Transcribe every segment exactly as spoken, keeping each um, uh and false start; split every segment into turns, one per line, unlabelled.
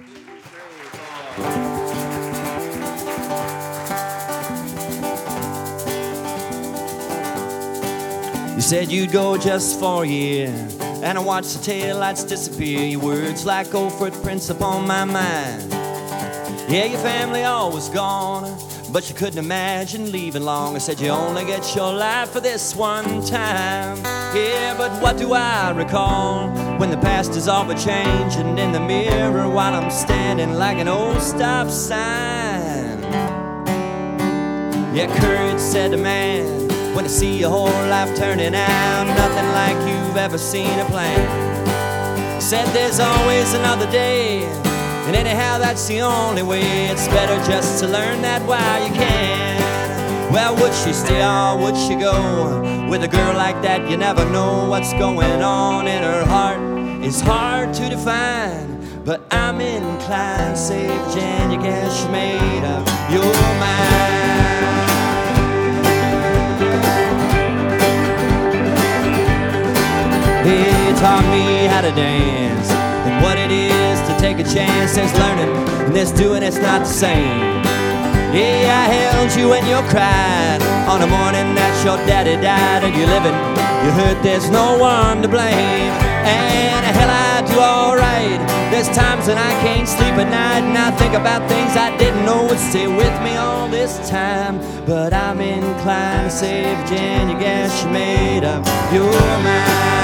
You said you'd go just for a year, and I watched the taillights disappear. Your words like old footprints upon my mind. Yeah, your family all was gone, but you couldn't imagine leaving long. I said you only get your life for this one time. Yeah, but what do I recall when the past is all but changing in the mirror while I'm standing like an old stop sign? Yeah, courage, said the man, when I see your whole life turning out, nothing like you've ever seen a plan. Said there's always another day, and anyhow that's the only way. It's better just to learn that while you can. Well, would she stay or would she go? With a girl like that you never know what's going on in her heart. It's hard to define, but I'm inclined to say, Jan, you guess you made up your mind. He taught me how to dance and what it is to take a chance. There's learning and there's doing, it's not the same. Yeah, I held you when you cried on the morning that your daddy died, and you're living, you hurt, there's no one to blame. And hell, I do alright. There's times when I can't sleep at night, and I think about things I didn't know would stay with me all this time. But I'm inclined to say, Virginia, guess you made up your mind.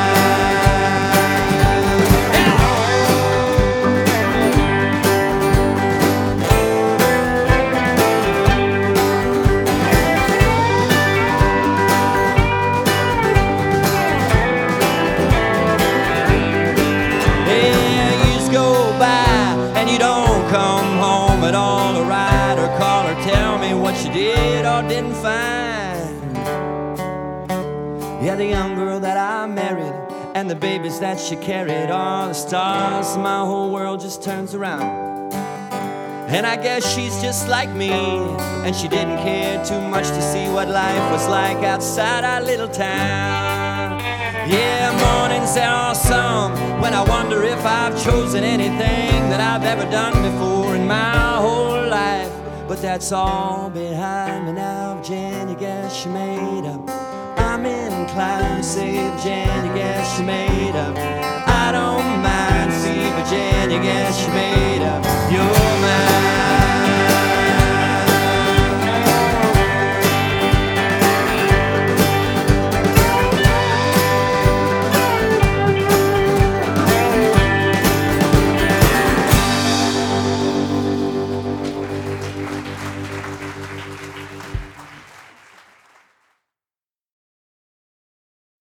You did or didn't find. Yeah, the young girl that I married and the babies that she carried are the stars. My whole world just turns around. And I guess she's just like me, and she didn't care too much to see what life was like outside our little town. Yeah, mornings there are some when I wonder if I've chosen anything that I've ever done before in my whole life. But that's all behind me now, Virginia, guess you made up. I'm inclined to say, Virginia, guess you made up. I don't mind, see, Virginia, guess you made up.